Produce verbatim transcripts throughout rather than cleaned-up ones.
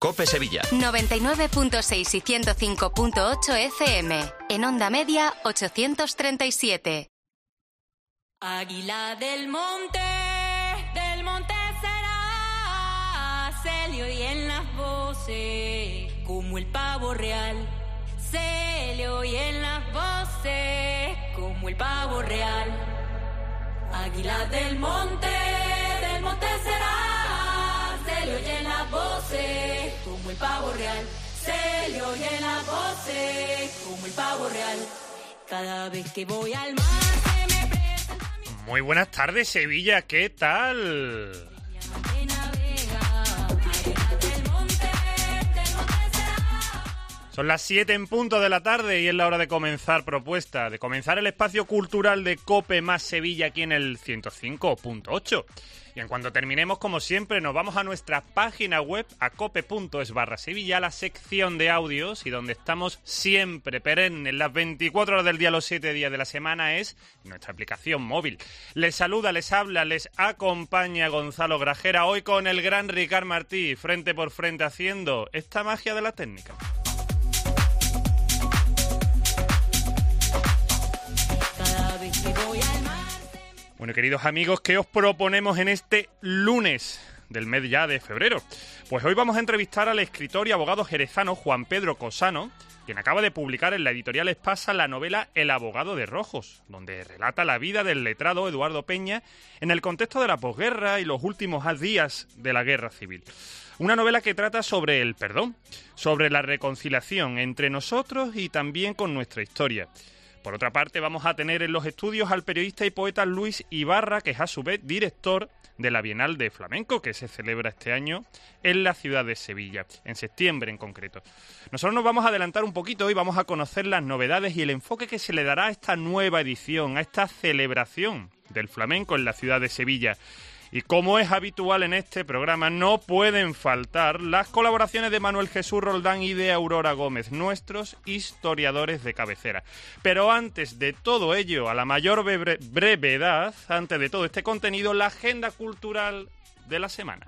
COPE Sevilla. noventa y nueve punto seis y ciento cinco punto ocho F M. En onda media, ochocientos treinta y siete. Águila del monte, del monte será, se le oyen las voces como el pavo real. Se le oyen las voces como el pavo real. Águila del monte, del monte será, se le oyen las voces como el pavo real. Se le oyen las voces como el pavo real. Cada vez que voy al mar se me presenta mi... Muy buenas tardes, Sevilla, ¿qué tal? Son las siete en punto de la tarde y es la hora de comenzar propuesta, de comenzar el espacio cultural de COPE más Sevilla aquí en el ciento cinco punto ocho. Y en cuanto terminemos, como siempre, nos vamos a nuestra página web, a cope.es barra Sevilla, la sección de audios, y donde estamos siempre perennes, las veinticuatro horas del día, los siete días de la semana, es nuestra aplicación móvil. Les saluda, les habla, les acompaña Gonzalo Grajera, hoy con el gran Ricard Martí, frente por frente, haciendo esta magia de la técnica. Bueno, queridos amigos, ¿qué os proponemos en este lunes del mes ya de febrero? Pues hoy vamos a entrevistar al escritor y abogado jerezano Juan Pedro Cosano, quien acaba de publicar en la editorial Espasa la novela El abogado de Rojos, donde relata la vida del letrado Eduardo Peña en el contexto de la posguerra y los últimos días de la guerra civil. Una novela que trata sobre el perdón, sobre la reconciliación entre nosotros y también con nuestra historia. Por otra parte, vamos a tener en los estudios al periodista y poeta Luis Ibarra, que es a su vez director de la Bienal de Flamenco, que se celebra este año en la ciudad de Sevilla, en septiembre en concreto. Nosotros nos vamos a adelantar un poquito y vamos a conocer las novedades y el enfoque que se le dará a esta nueva edición, a esta celebración del flamenco en la ciudad de Sevilla. Y como es habitual en este programa, no pueden faltar las colaboraciones de Manuel Jesús Roldán y de Aurora Gómez, nuestros historiadores de cabecera. Pero antes de todo ello, a la mayor bre- brevedad, antes de todo este contenido, la agenda cultural de la semana.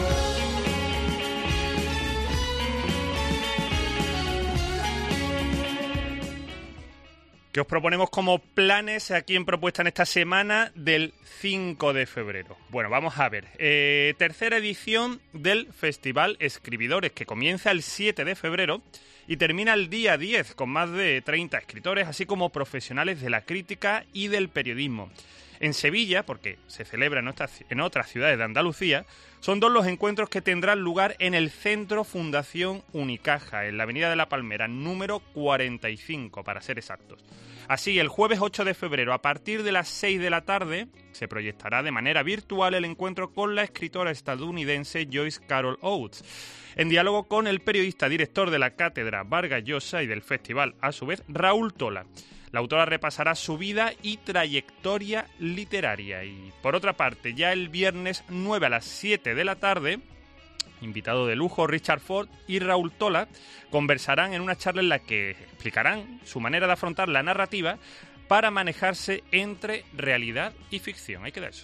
¿Qué os proponemos como planes aquí en propuesta en esta semana del cinco de febrero? Bueno, vamos a ver. Eh, tercera edición del Festival Escribidores, que comienza el siete de febrero y termina el día diez, con más de treinta escritores, así como profesionales de la crítica y del periodismo. En Sevilla, porque se celebra en otras, en otras ciudades de Andalucía, son dos los encuentros que tendrán lugar en el Centro Fundación Unicaja, en la Avenida de la Palmera, número cuarenta y cinco, para ser exactos. Así, el jueves ocho de febrero, a partir de las seis de la tarde, se proyectará de manera virtual el encuentro con la escritora estadounidense Joyce Carol Oates, en diálogo con el periodista director de la Cátedra Vargas Llosa y del festival, a su vez, Raúl Tola. La autora repasará su vida y trayectoria literaria. Y por otra parte, ya el viernes nueve a las siete de la tarde, invitado de lujo Richard Ford y Raúl Tola conversarán en una charla en la que explicarán su manera de afrontar la narrativa para manejarse entre realidad y ficción. Ahí queda eso.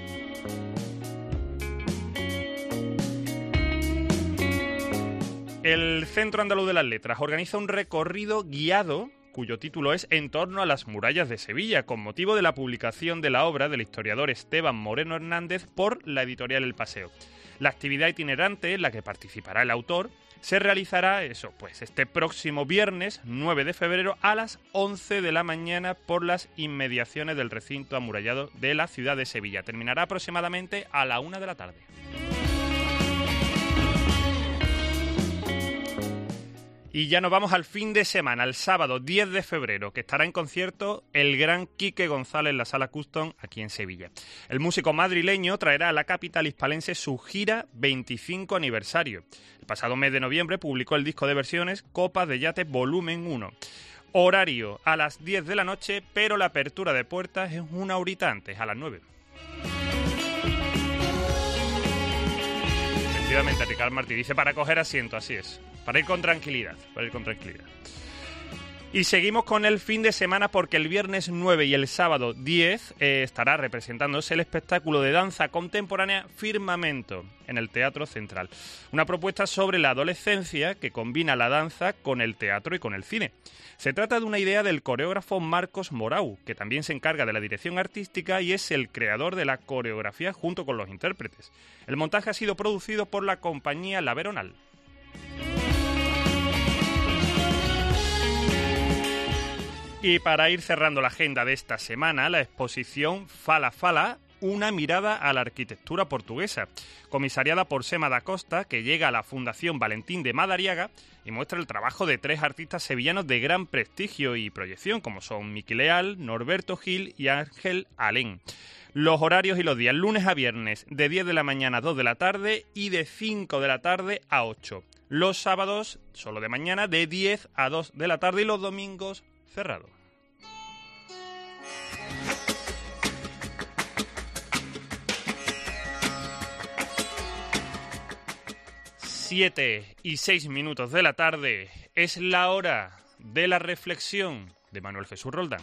El Centro Andaluz de las Letras organiza un recorrido guiado cuyo título es En torno a las murallas de Sevilla, con motivo de la publicación de la obra del historiador Esteban Moreno Hernández por la editorial El Paseo. La actividad itinerante en la que participará el autor se realizará eso, pues este próximo viernes nueve de febrero a las once de la mañana por las inmediaciones del recinto amurallado de la ciudad de Sevilla. Terminará aproximadamente a la una de la tarde. Y ya nos vamos al fin de semana, el sábado diez de febrero, que estará en concierto el gran Quique González en la Sala Custom aquí en Sevilla. El músico madrileño traerá a la capital hispalense su gira veinticinco aniversario. El pasado mes de noviembre publicó el disco de versiones Copas de Yate Volumen uno. Horario a las diez de la noche, pero la apertura de puertas es una horita antes, a las nueve. Efectivamente, Ricard Martí dice para coger asiento, así es. Para ir con tranquilidad, para ir con tranquilidad. Y seguimos con el fin de semana porque el viernes nueve y el sábado diez eh, estará representándose el espectáculo de danza contemporánea Firmamento en el Teatro Central. Una propuesta sobre la adolescencia que combina la danza con el teatro y con el cine. Se trata de una idea del coreógrafo Marcos Morau, que también se encarga de la dirección artística y es el creador de la coreografía junto con los intérpretes. El montaje ha sido producido por la compañía La Veronal. Y para ir cerrando la agenda de esta semana, la exposición Fala Fala, una mirada a la arquitectura portuguesa, comisariada por Sema da Costa, que llega a la Fundación Valentín de Madariaga y muestra el trabajo de tres artistas sevillanos de gran prestigio y proyección, como son Miki Leal, Norberto Gil y Ángel Alén. Los horarios y los días, lunes a viernes, de diez de la mañana a dos de la tarde y de cinco de la tarde a ocho. Los sábados, solo de mañana, de diez a dos de la tarde y los domingos, cerrado. Siete y seis minutos de la tarde es la hora de la reflexión de Manuel Jesús Roldán.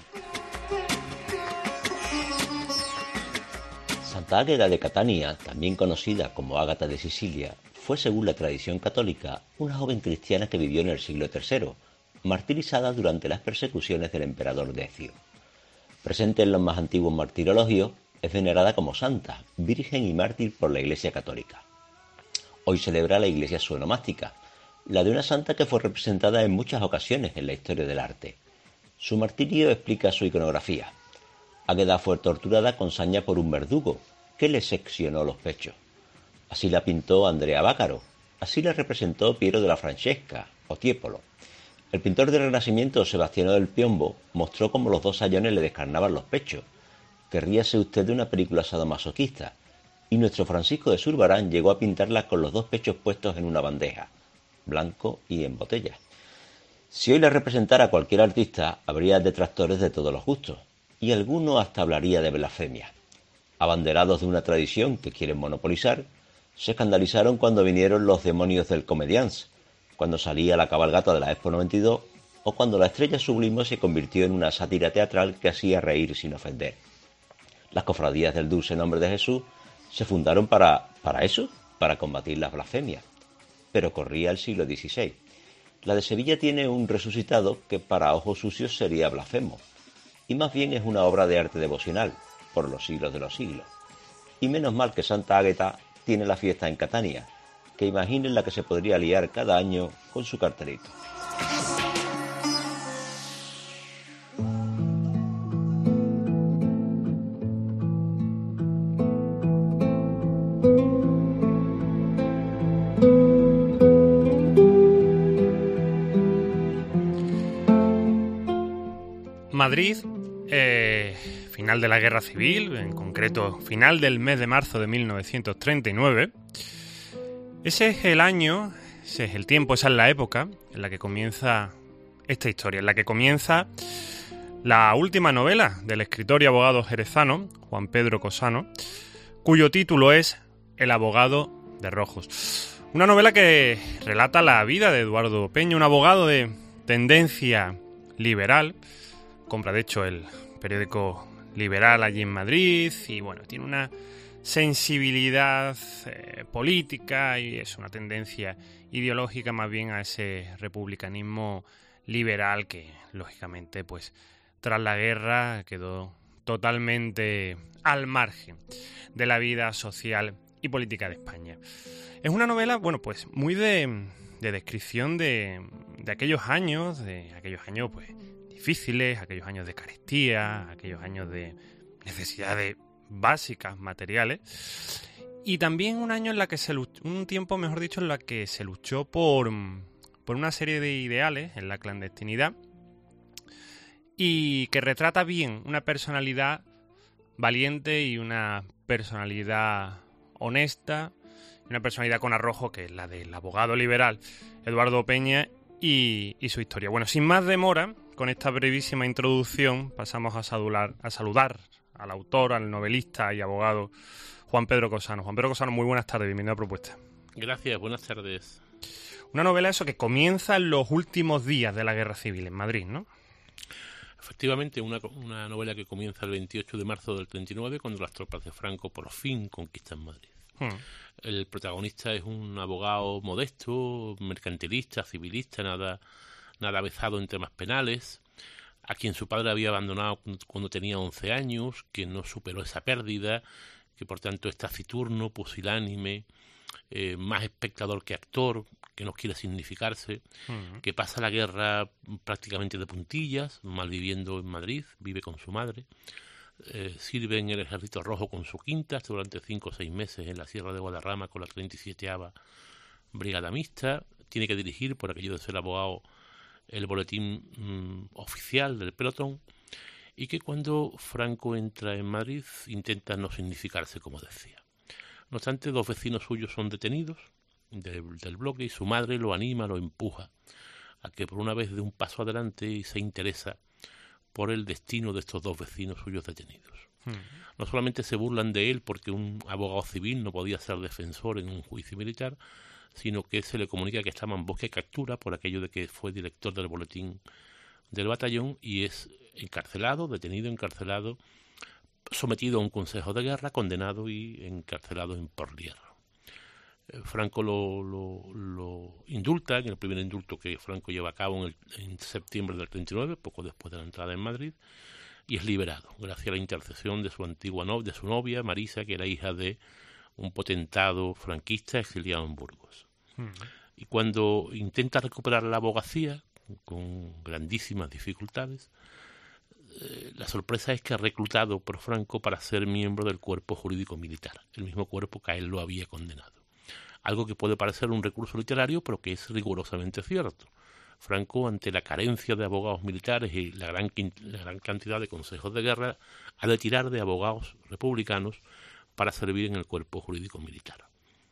Santa Águeda de Catania, también conocida como Ágata de Sicilia, fue, según la tradición católica, una joven cristiana que vivió en el siglo tercero, martirizada durante las persecuciones del emperador Decio. Presente en los más antiguos martirologios, es venerada como santa, virgen y mártir por la Iglesia católica. Hoy celebra la Iglesia su onomástica, la de una santa que fue representada en muchas ocasiones en la historia del arte. Su martirio explica su iconografía. Águeda fue torturada con saña por un verdugo, que le seccionó los pechos. Así la pintó Andrea Bácaro, así la representó Piero de la Francesca, o Tiepolo. El pintor del Renacimiento, Sebastiano del Piombo, mostró cómo los dos sayones le descarnaban los pechos. Querríase usted de una película sadomasoquista. Y nuestro Francisco de Zurbarán llegó a pintarla con los dos pechos puestos en una bandeja, blanco y en botella. Si hoy la representara cualquier artista, habría detractores de todos los gustos, y alguno hasta hablaría de blasfemia. Abanderados de una tradición que quieren monopolizar, se escandalizaron cuando vinieron los demonios del comedians, cuando salía la cabalgata de la Expo noventa y dos, o cuando la Estrella Sublime se convirtió en una sátira teatral que hacía reír sin ofender. Las cofradías del Dulce Nombre de Jesús se fundaron para, para eso, para combatir las blasfemias. Pero corría el siglo dieciséis. La de Sevilla tiene un resucitado que para ojos sucios sería blasfemo. Y más bien es una obra de arte devocional, por los siglos de los siglos. Y menos mal que Santa Águeda tiene la fiesta en Catania, que imaginen la que se podría liar cada año con su cartelito. Madrid, eh, final de la Guerra Civil, en concreto final del mes de marzo de mil novecientos treinta y nueve. Ese es el año, ese es el tiempo, esa es la época en la que comienza esta historia, en la que comienza la última novela del escritor y abogado jerezano, Juan Pedro Cosano, cuyo título es El abogado de Rojos. Una novela que relata la vida de Eduardo Peña, un abogado de tendencia liberal. Compra de hecho el periódico Liberal allí en Madrid y bueno, tiene una sensibilidad eh, política y es una tendencia ideológica más bien a ese republicanismo liberal que lógicamente pues tras la guerra quedó totalmente al margen de la vida social y política de España. Es una novela, bueno, pues muy de, de descripción de, de aquellos años, de aquellos años pues difíciles, aquellos años de carestía, aquellos años de necesidades básicas, materiales, y también un año en la que se luchó, un tiempo, mejor dicho, en la que se luchó por, por una serie de ideales en la clandestinidad y que retrata bien una personalidad valiente y una personalidad honesta, una personalidad con arrojo que es la del abogado liberal Eduardo Peña y, y su historia. Bueno, sin más demora, con esta brevísima introducción pasamos a saludar, a saludar al autor, al novelista y abogado Juan Pedro Cosano. Juan Pedro Cosano, muy buenas tardes, bienvenido a Propuesta. Gracias, buenas tardes. Una novela eso que comienza en los últimos días de la Guerra Civil en Madrid, ¿no? Efectivamente, una, una novela que comienza el veintiocho de marzo del treinta y nueve, cuando las tropas de Franco por fin conquistan Madrid. Hmm. El protagonista es un abogado modesto, mercantilista, civilista, nada, nada avezado en temas penales, a quien su padre había abandonado cuando tenía once años, que no superó esa pérdida, que por tanto es taciturno, pusilánime, eh, más espectador que actor, que no quiere significarse, uh-huh. que pasa la guerra prácticamente de puntillas, malviviendo en Madrid, vive con su madre, eh, sirve en el Ejército Rojo con su quinta durante cinco o seis meses en la Sierra de Guadarrama con la treinta y séptima Brigada Mixta, tiene que dirigir, por aquello de ser abogado, el boletín mmm, oficial del pelotón, y que cuando Franco entra en Madrid intenta no significarse, como decía. No obstante, dos vecinos suyos son detenidos del, del bloque y su madre lo anima, lo empuja a que por una vez dé un paso adelante y se interesa por el destino de estos dos vecinos suyos detenidos. Hmm. No solamente se burlan de él porque un abogado civil no podía ser defensor en un juicio militar, sino que se le comunica que estaba en bosque de captura por aquello de que fue director del boletín del batallón y es encarcelado, detenido, encarcelado, sometido a un consejo de guerra, condenado y encarcelado en Porlier. Eh, Franco lo, lo, lo indulta, en el primer indulto que Franco lleva a cabo en, el, en septiembre del treinta y nueve, poco después de la entrada en Madrid, y es liberado, gracias a la intercesión de su antigua no, de su novia, Marisa, que era hija de un potentado franquista exiliado en Burgos. Hmm. Y cuando intenta recuperar la abogacía, con grandísimas dificultades, eh, la sorpresa es que ha reclutado por Franco para ser miembro del cuerpo jurídico militar, el mismo cuerpo que a él lo había condenado. Algo que puede parecer un recurso literario, pero que es rigurosamente cierto. Franco, ante la carencia de abogados militares y la gran, la gran cantidad de consejos de guerra, ha de tirar de abogados republicanos para servir en el cuerpo jurídico militar.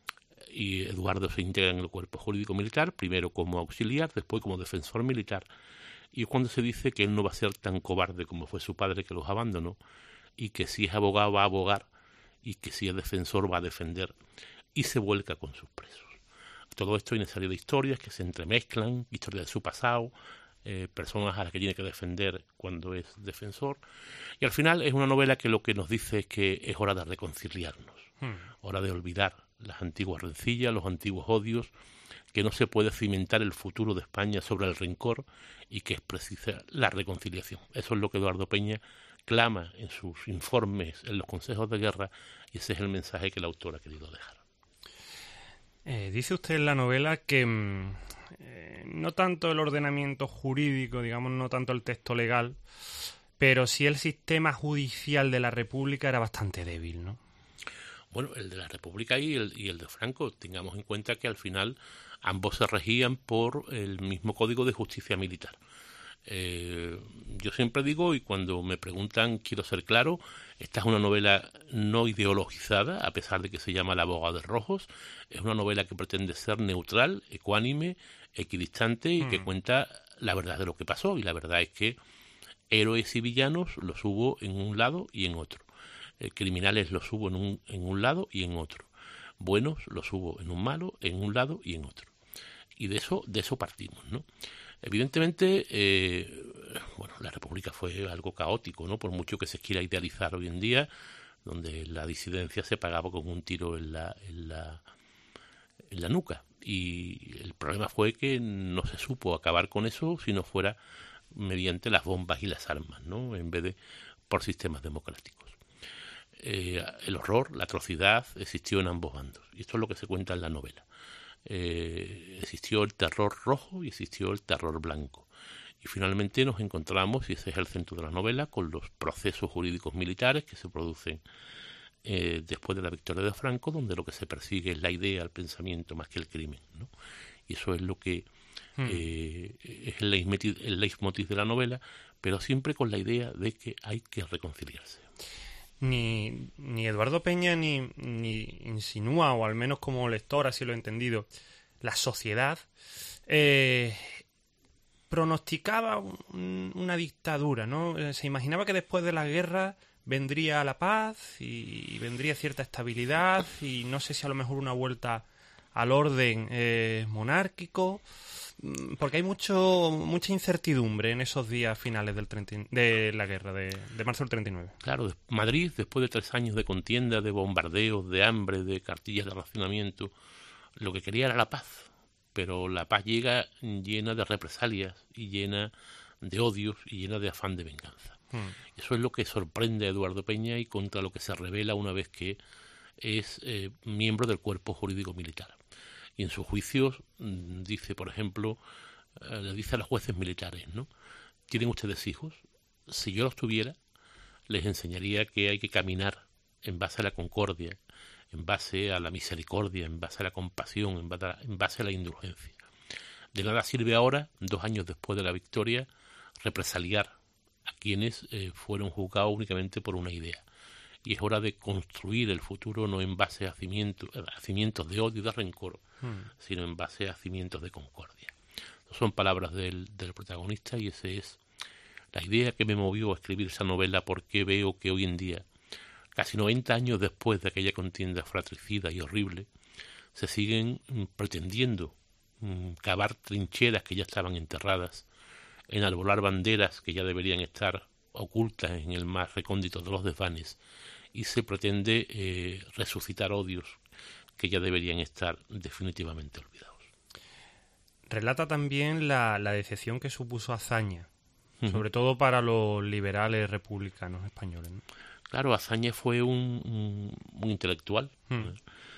Y Eduardo se integra en el cuerpo jurídico militar, primero como auxiliar, después como defensor militar. Y cuando se dice que él no va a ser tan cobarde como fue su padre, que los abandonó, y que si es abogado va a abogar, y que si es defensor va a defender, y se vuelca con sus presos. Todo esto hay una serie de historias que se entremezclan, historias de su pasado, eh, personas a las que tiene que defender cuando es defensor, y al final es una novela que lo que nos dice es que es hora de reconciliarnos, hmm. hora de olvidar las antiguas rencillas, los antiguos odios, que no se puede cimentar el futuro de España sobre el rencor y que es precisa la reconciliación. Eso es lo que Eduardo Peña clama en sus informes, en los consejos de guerra, y ese es el mensaje que el autor ha querido dejar. Eh, dice usted en la novela que mm, eh, no tanto el ordenamiento jurídico, digamos, no tanto el texto legal, pero sí el sistema judicial de la República era bastante débil, ¿no? Bueno, el de la República y el, y el de Franco, tengamos en cuenta que al final ambos se regían por el mismo Código de Justicia Militar. Eh, yo siempre digo, y cuando me preguntan, quiero ser claro, esta es una novela no ideologizada, a pesar de que se llama La abogada de Rojos, es una novela que pretende ser neutral, ecuánime, equidistante y mm. que cuenta la verdad de lo que pasó, y la verdad es que héroes y villanos los hubo en un lado y en otro. Criminales los hubo en un, en un lado y en otro. Buenos los hubo en un malo, en un lado y en otro. Y de eso, de eso partimos, ¿no? Evidentemente, eh, bueno, la República fue algo caótico, ¿no? Por mucho que se quiera idealizar hoy en día, donde la disidencia se pagaba con un tiro en la, en la, en la nuca. Y el problema fue que no se supo acabar con eso si no fuera mediante las bombas y las armas, ¿no? En vez de por sistemas democráticos. Eh, el horror, la atrocidad existió en ambos bandos, y esto es lo que se cuenta en la novela. Eh, existió el terror rojo y existió el terror blanco, y finalmente nos encontramos, y ese es el centro de la novela, con los procesos jurídicos militares que se producen eh, después de la victoria de Franco, donde lo que se persigue es la idea, el pensamiento más que el crimen, ¿no? Y eso es lo que hmm. eh, es el leitmotiv, el leitmotiv de la novela, pero siempre con la idea de que hay que reconciliarse. Ni, ni Eduardo Peña ni, ni insinúa, o al menos como lector así lo he entendido, la sociedad eh, pronosticaba un, una dictadura, ¿no? Se imaginaba que después de la guerra vendría la paz y, y vendría cierta estabilidad y no sé si a lo mejor una vuelta al orden eh, monárquico. Porque hay mucho mucha incertidumbre en esos días finales del treinta, de la guerra, de, de marzo del treinta y nueve. Claro, Madrid, después de tres años de contienda, de bombardeos, de hambre, de cartillas de racionamiento, lo que quería era la paz. Pero la paz llega llena de represalias y llena de odios y llena de afán de venganza. Hmm. Eso es lo que sorprende a Eduardo Peña y contra lo que se revela una vez que es eh, miembro del cuerpo jurídico militar. Y en sus juicios dice, por ejemplo, eh, le dice a los jueces militares, ¿no? ¿Tienen ustedes hijos? Si yo los tuviera, les enseñaría que hay que caminar en base a la concordia, en base a la misericordia, en base a la compasión, en base a, en base a la indulgencia. De nada sirve ahora, dos años después de la victoria, represaliar a quienes eh, fueron juzgados únicamente por una idea. Y es hora de construir el futuro no en base a cimientos, a cimientos de odio y de rencor, hmm. sino en base a cimientos de concordia. Son palabras del, del protagonista y esa es la idea que me movió a escribir esa novela, porque veo que hoy en día, casi noventa años después de aquella contienda fratricida y horrible, se siguen mm, pretendiendo mm, cavar trincheras que ya estaban enterradas, enarbolar banderas que ya deberían estar ocultas en el más recóndito de los desvanes, y se pretende eh, resucitar odios que ya deberían estar definitivamente olvidados. Relata también la, la decepción que supuso Azaña, uh-huh. sobre todo para los liberales republicanos españoles, ¿no? Claro, Azaña fue un, un, un intelectual. Uh-huh.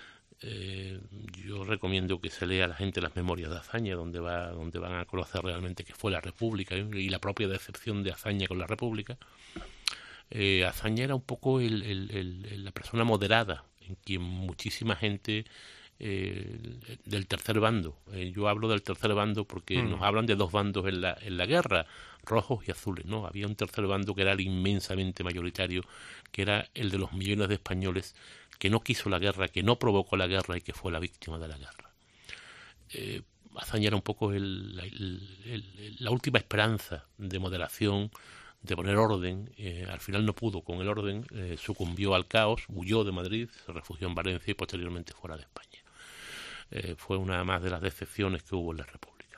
Eh, yo recomiendo que se lea a la gente las memorias de Azaña, donde va donde van a conocer realmente qué fue la República y la propia decepción de Azaña con la República. Eh, Azaña era un poco el, el, el, la persona moderada en quien muchísima gente eh, del tercer bando, eh, yo hablo del tercer bando porque mm. nos hablan de dos bandos en la, en la guerra, rojos y azules, ¿no? Había un tercer bando que era el inmensamente mayoritario, que era el de los millones de españoles que no quiso la guerra, que no provocó la guerra y que fue la víctima de la guerra. Eh, Azaña era un poco el, el, el, la última esperanza de moderación, de poner orden. Eh, al final no pudo con el orden, eh, sucumbió al caos, huyó de Madrid, se refugió en Valencia y posteriormente fuera de España. Eh, fue una más de las decepciones que hubo en la República.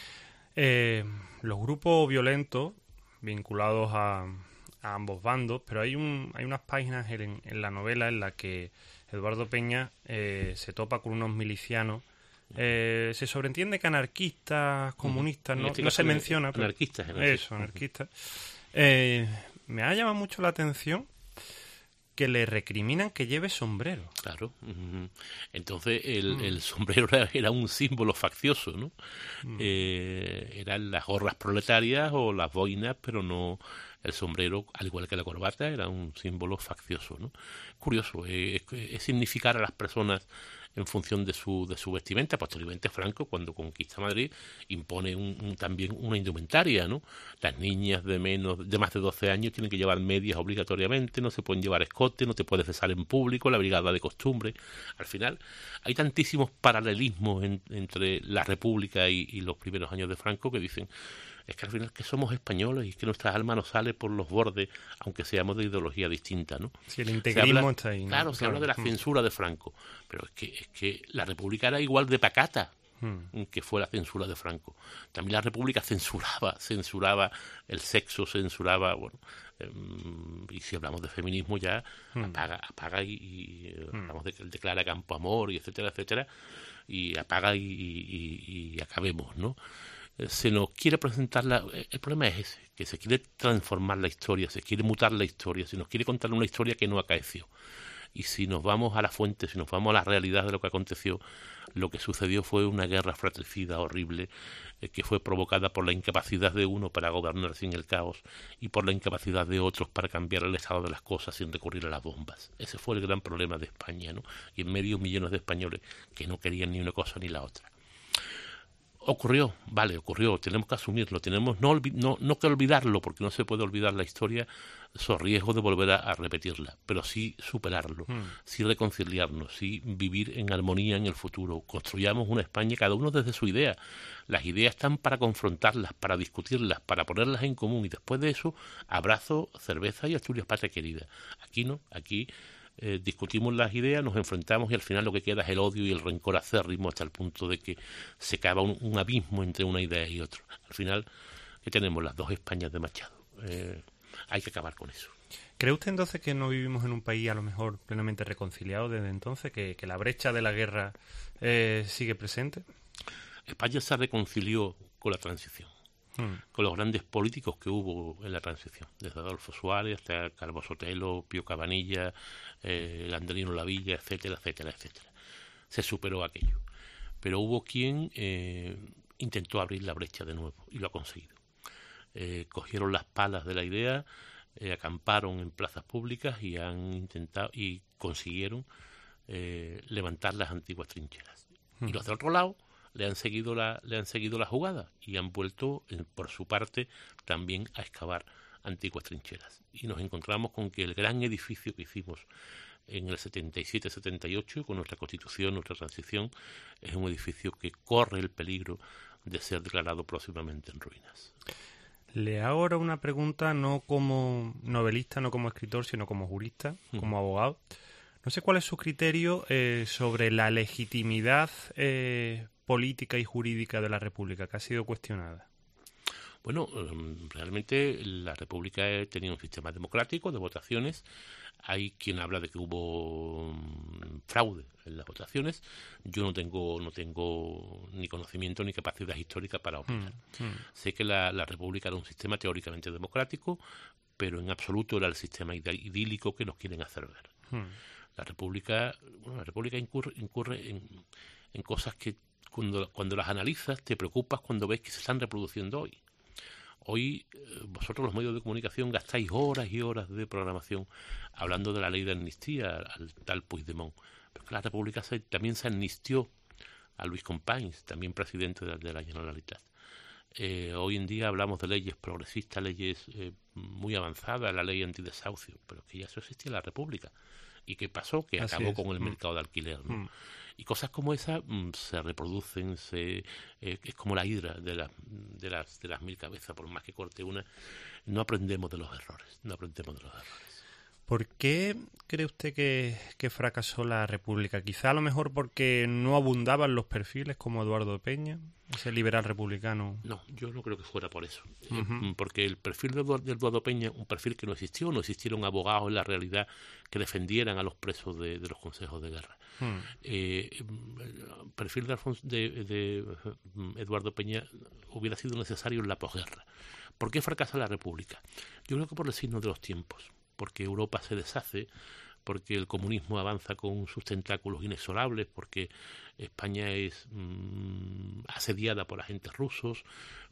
Eh, los grupos violentos vinculados a, a ambos bandos, pero hay un hay unas páginas en, en la novela en la que Eduardo Peña eh, se topa con unos milicianos. Eh, se sobreentiende que anarquistas, comunistas, no, este no se menciona. Anarquistas, pero, eso, anarquistas. Eh, me ha llamado mucho la atención que le recriminan que lleve sombrero. Claro. Entonces el, mm. el sombrero era, era un símbolo faccioso, ¿no? Mm. Eh, eran las gorras proletarias o las boinas, pero no el sombrero, al igual que la corbata, era un símbolo faccioso, ¿no? Curioso, eh, es, es significar a las personas en función de su de su vestimenta. Posteriormente Franco, cuando conquista Madrid, impone un, un, también una indumentaria, ¿no? Las niñas de menos de más de doce años tienen que llevar medias obligatoriamente, no se pueden llevar escote, no te puedes besar en público, la brigada de costumbre. Al final hay tantísimos paralelismos en, entre la República y, y los primeros años de Franco que dicen es que al final que somos españoles y que nuestra alma nos sale por los bordes, aunque seamos de ideología distinta, ¿no? Si el integrismo habla, está ahí, ¿no? Claro, se habla de la censura de Franco, pero es que es que la República era igual de pacata hmm. que fue la censura de Franco. También la República censuraba, censuraba el sexo, censuraba, bueno, eh, y si hablamos de feminismo ya hmm. apaga, apaga y, y hmm. hablamos de que él declara campo amor y etcétera, etcétera, y apaga y, y, y acabemos, ¿no? Se nos quiere presentar la... El problema es ese, que se quiere transformar la historia, se quiere mutar la historia, se nos quiere contar una historia que no acaeció. Y si nos vamos a la fuente, si nos vamos a la realidad de lo que aconteció, lo que sucedió fue una guerra fratricida horrible, eh, que fue provocada por la incapacidad de uno para gobernar sin el caos y por la incapacidad de otros para cambiar el estado de las cosas sin recurrir a las bombas. Ese fue el gran problema de España, ¿no? Y en medio millones de españoles que no querían ni una cosa ni la otra. Ocurrió, vale, ocurrió, tenemos que asumirlo, tenemos no, olvi- no, no que olvidarlo, porque no se puede olvidar la historia, so riesgo de volver a, a repetirla, pero sí superarlo, mm. sí reconciliarnos, sí vivir en armonía en el futuro. Construyamos una España, cada uno desde su idea. Las ideas están para confrontarlas, para discutirlas, para ponerlas en común, y después de eso, abrazo, cerveza y Asturias patria querida. Aquí no, aquí eh, discutimos las ideas, nos enfrentamos y al final lo que queda es el odio y el rencor acérrimo hasta el punto de que se cava un, un abismo entre una idea y otra. Al final, ¿qué tenemos? Las dos Españas de Machado. Eh, hay que acabar con eso. ¿Cree usted entonces que no vivimos en un país a lo mejor plenamente reconciliado desde entonces, que, que la brecha de la guerra eh, sigue presente? España se reconcilió con la transición, hmm. con los grandes políticos que hubo en la transición, desde Adolfo Suárez hasta Calvo Sotelo, Pío Cabanilla, eh, Anderino Lavilla, etcétera, etcétera, etcétera. Se superó aquello. Pero hubo quien eh, intentó abrir la brecha de nuevo y lo ha conseguido. Eh, cogieron las palas de la idea, eh, acamparon en plazas públicas y han intentado y consiguieron eh, levantar las antiguas trincheras. Hmm. Y los del otro lado le han seguido la le han seguido la jugada y han vuelto eh, por su parte también a excavar antiguas trincheras. Y nos encontramos con que el gran edificio que hicimos en el setenta y siete setenta y ocho con nuestra Constitución, nuestra transición, es un edificio que corre el peligro de ser declarado próximamente en ruinas. Le hago ahora una pregunta no como novelista, no como escritor, sino como jurista, uh-huh. como abogado. No sé cuál es su criterio eh, sobre la legitimidad eh, política y jurídica de la República, que ha sido cuestionada. Bueno, realmente la República tenía un sistema democrático de votaciones. Hay quien habla de que hubo fraude en las votaciones. Yo no tengo no tengo ni conocimiento ni capacidad histórica para opinar. Hmm, hmm. Sé que la, la República era un sistema teóricamente democrático, pero en absoluto era el sistema idílico que nos quieren hacer ver. Hmm. La República, bueno, la República incurre, incurre en, en cosas que cuando, cuando las analizas te preocupas cuando ves que se están reproduciendo hoy. Hoy eh, vosotros los medios de comunicación gastáis horas y horas de programación hablando de la ley de amnistía al tal Puigdemont. Pero que la República se, también se amnistió a Luis Companys, también presidente de, de la Generalitat. Eh, hoy en día hablamos de leyes progresistas, leyes eh, muy avanzadas, la ley antidesahucio, pero que ya eso existía en la República. ¿Y qué pasó? Que Así acabó es. con el mm. mercado de alquiler, ¿no? Mm. Y cosas como esas mm, se reproducen, se, eh, es como la hidra de, la, de, las, de las mil cabezas, por más que corte una, no aprendemos de los errores, no aprendemos de los errores. ¿Por qué cree usted que, que fracasó la República? Quizá a lo mejor porque no abundaban los perfiles como Eduardo Peña, ese liberal republicano. No, yo no creo que fuera por eso. Uh-huh. Eh, porque el perfil de Eduardo, de Eduardo Peña, un perfil que no existió, no existieron abogados en la realidad que defendieran a los presos de, de los consejos de guerra. Uh-huh. Eh, el perfil de, Alfonso, de, de Eduardo Peña hubiera sido necesario en la posguerra. ¿Por qué fracasa la República? Yo creo que por el signo de los tiempos. Porque Europa se deshace, porque el comunismo avanza con sus tentáculos inexorables, porque España es mmm, asediada por agentes rusos,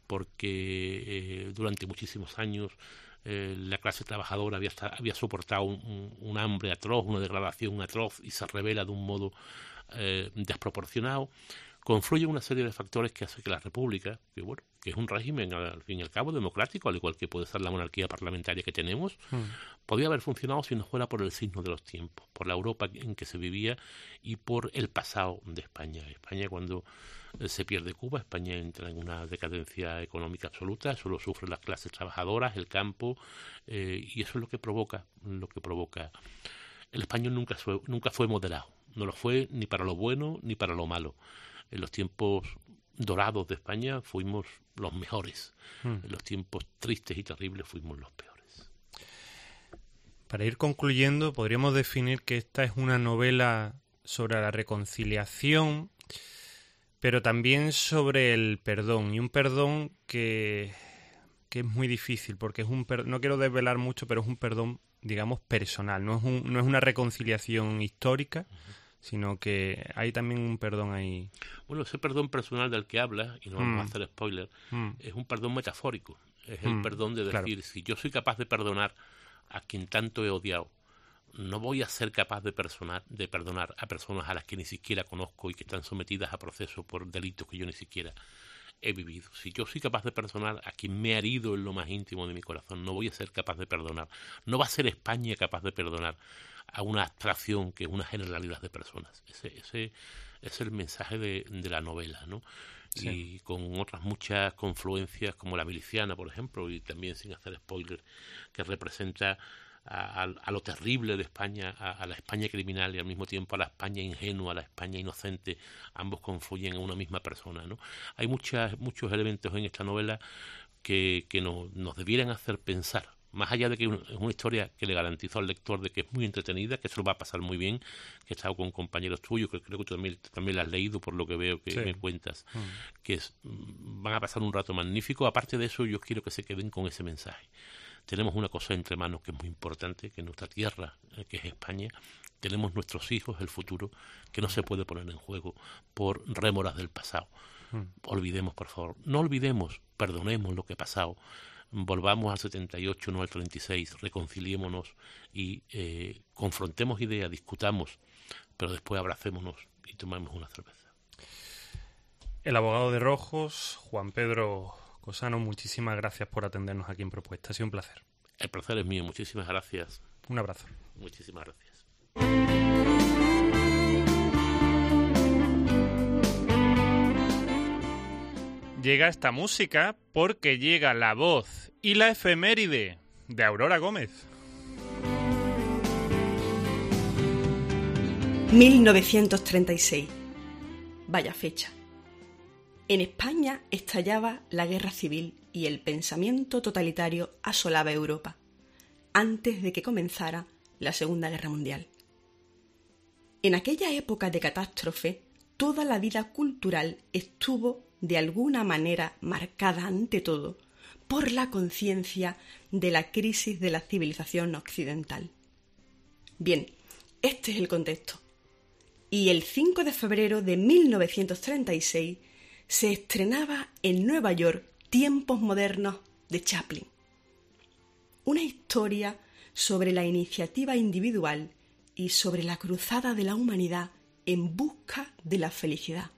porque eh, durante muchísimos años eh, la clase trabajadora había, había soportado un, un, un hambre atroz, una degradación atroz y se revela de un modo eh, desproporcionado. Confluye una serie de factores que hace que la República, que bueno, que es un régimen al fin y al cabo democrático, al igual que puede ser la monarquía parlamentaria que tenemos, mm. podría haber funcionado si no fuera por el signo de los tiempos, por la Europa en que se vivía y por el pasado de España. España cuando se pierde Cuba, España entra en una decadencia económica absoluta, eso lo sufren las clases trabajadoras, el campo, eh, y eso es lo que provoca, lo que provoca. El español nunca fue, nunca fue moderado, no lo fue ni para lo bueno ni para lo malo. En los tiempos dorados de España fuimos los mejores. Mm. En los tiempos tristes y terribles fuimos los peores. Para ir concluyendo, podríamos definir que esta es una novela sobre la reconciliación, pero también sobre el perdón. Y un perdón que, que es muy difícil, porque es un per- no quiero desvelar mucho, pero es un perdón, digamos, personal. No es, un, no es una reconciliación histórica, uh-huh. sino que hay también un perdón ahí. Bueno, ese perdón personal del que habla, y no vamos mm. a hacer spoiler, mm. es un perdón metafórico. Es el mm. perdón de decir, claro. si yo soy capaz de perdonar a quien tanto he odiado, no voy a ser capaz de, personar, de perdonar a personas a las que ni siquiera conozco y que están sometidas a procesos por delitos que yo ni siquiera he vivido. Si yo soy capaz de perdonar a quien me ha herido en lo más íntimo de mi corazón, no voy a ser capaz de perdonar. No va a ser España capaz de perdonar a una abstracción que es una generalidad de personas. Ese, ese es el mensaje de, de la novela, ¿no? Sí. Y con otras muchas confluencias como la miliciana, por ejemplo, y también sin hacer spoiler, que representa a, a lo terrible de España, a, a la España criminal y al mismo tiempo a la España ingenua, a la España inocente. Ambos confluyen en una misma persona, ¿no? Hay muchas, muchos elementos en esta novela que, que nos, nos debieran hacer pensar. Más allá de que es una historia que le garantizo al lector de que es muy entretenida, que se lo va a pasar muy bien, que he estado con compañeros tuyos, que creo que tú también, también la has leído por lo que veo que sí. me cuentas, mm. que es, van a pasar un rato magnífico. Aparte de eso, yo quiero que se queden con ese mensaje. Tenemos una cosa entre manos que es muy importante, que es nuestra tierra, que es España. Tenemos nuestros hijos, el futuro, que no se puede poner en juego por rémoras del pasado. Mm. Olvidemos, por favor, no olvidemos, perdonemos lo que ha pasado. Volvamos al setenta y ocho, no al treinta y seis, reconciliémonos y eh, confrontemos ideas, discutamos, pero después abracémonos y tomemos una cerveza. El abogado de Rojos, Juan Pedro Cosano, muchísimas gracias por atendernos aquí en Propuesta. Ha sido un placer. El placer es mío, muchísimas gracias. Un abrazo. Muchísimas gracias. Llega esta música porque llega la voz y la efeméride de Aurora Gómez. mil novecientos treinta y seis. Vaya fecha. En España estallaba la guerra civil y el pensamiento totalitario asolaba Europa, antes de que comenzara la Segunda Guerra Mundial. En aquella época de catástrofe, toda la vida cultural estuvo de alguna manera marcada ante todo por la conciencia de la crisis de la civilización occidental. Bien, este es el contexto. Y el cinco de febrero de mil novecientos treinta y seis se estrenaba en Nueva York Tiempos Modernos de Chaplin. Una historia sobre la iniciativa individual y sobre la cruzada de la humanidad en busca de la felicidad.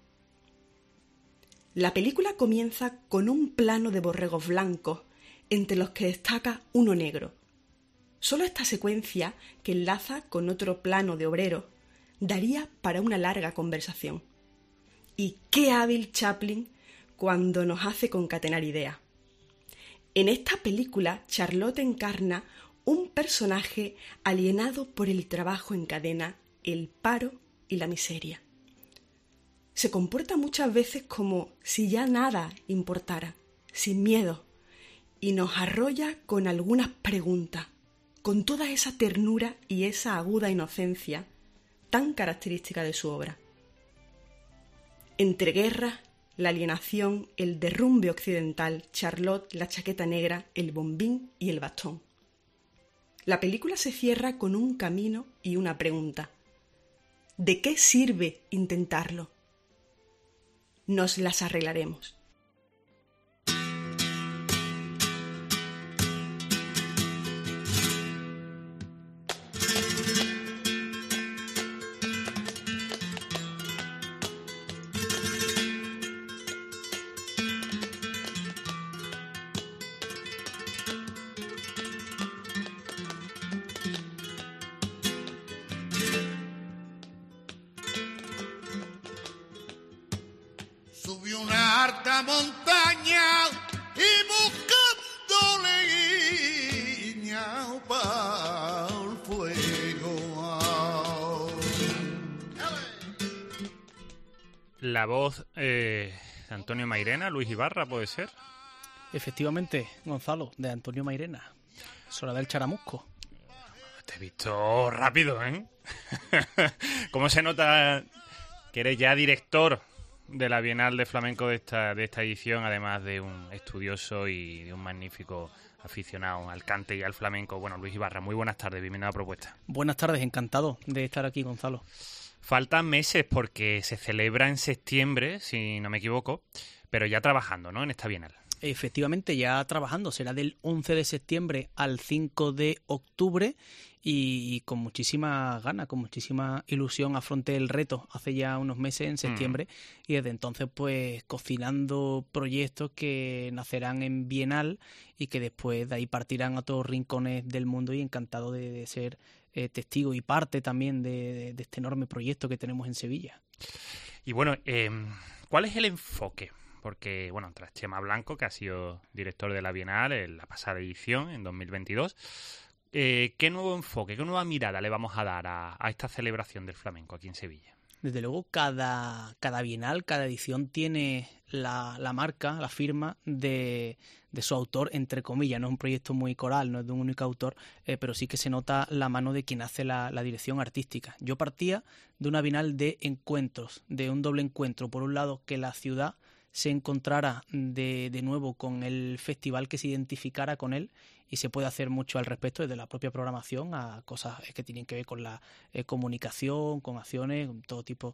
La película comienza con un plano de borregos blancos, entre los que destaca uno negro. Solo esta secuencia, que enlaza con otro plano de obreros, daría para una larga conversación. Y qué hábil Chaplin cuando nos hace concatenar ideas. En esta película, Charlotte encarna un personaje alienado por el trabajo en cadena, el paro y la miseria. Se comporta muchas veces como si ya nada importara, sin miedo, y nos arrolla con algunas preguntas, con toda esa ternura y esa aguda inocencia tan característica de su obra. Entre guerras, la alienación, el derrumbe occidental, Charlotte, la chaqueta negra, el bombín y el bastón. La película se cierra con un camino y una pregunta. ¿De qué sirve intentarlo? Nos las arreglaremos. Subió una alta montaña y buscando leña para el fuego. La voz eh, de Antonio Mairena, Luis Ibarra, ¿puede ser? Efectivamente, Gonzalo, de Antonio Mairena. Es hora del charamusco. Te he visto rápido, ¿eh? ¿Cómo se nota que eres ya director de la Bienal de Flamenco de esta, de esta edición, además de un estudioso y de un magnífico aficionado al cante y al flamenco? Bueno, Luis Ibarra, muy buenas tardes, bienvenido a Propuesta. Buenas tardes, encantado de estar aquí, Gonzalo. Faltan meses porque se celebra en septiembre, si no me equivoco, pero ya trabajando, ¿no?, en esta Bienal. Efectivamente, ya trabajando. Será del once de septiembre al cinco de octubre y con muchísima ganas, con muchísima ilusión afronté el reto hace ya unos meses, en septiembre, mm. y desde entonces pues cocinando proyectos que nacerán en Bienal y que después de ahí partirán a todos rincones del mundo, y encantado de, de ser eh, testigo y parte también de, de, de este enorme proyecto que tenemos en Sevilla. Y bueno, eh, ¿cuál es el enfoque? Porque, bueno, tras Chema Blanco, que ha sido director de la Bienal en la pasada edición, en dos mil veintidós, Eh, ¿Qué nuevo enfoque, qué nueva mirada le vamos a dar a, a esta celebración del flamenco aquí en Sevilla? Desde luego, cada, cada bienal, cada edición tiene la, la marca, la firma de, de su autor, entre comillas. No es un proyecto muy coral, no es de un único autor, eh, pero sí que se nota la mano de quien hace la, la dirección artística. Yo partía de una bienal de encuentros, de un doble encuentro. Por un lado, que la ciudad se encontrara de, de nuevo con el festival, que se identificara con él, y se puede hacer mucho al respecto, desde la propia programación a cosas que tienen que ver con la eh, comunicación, con acciones, con todo tipo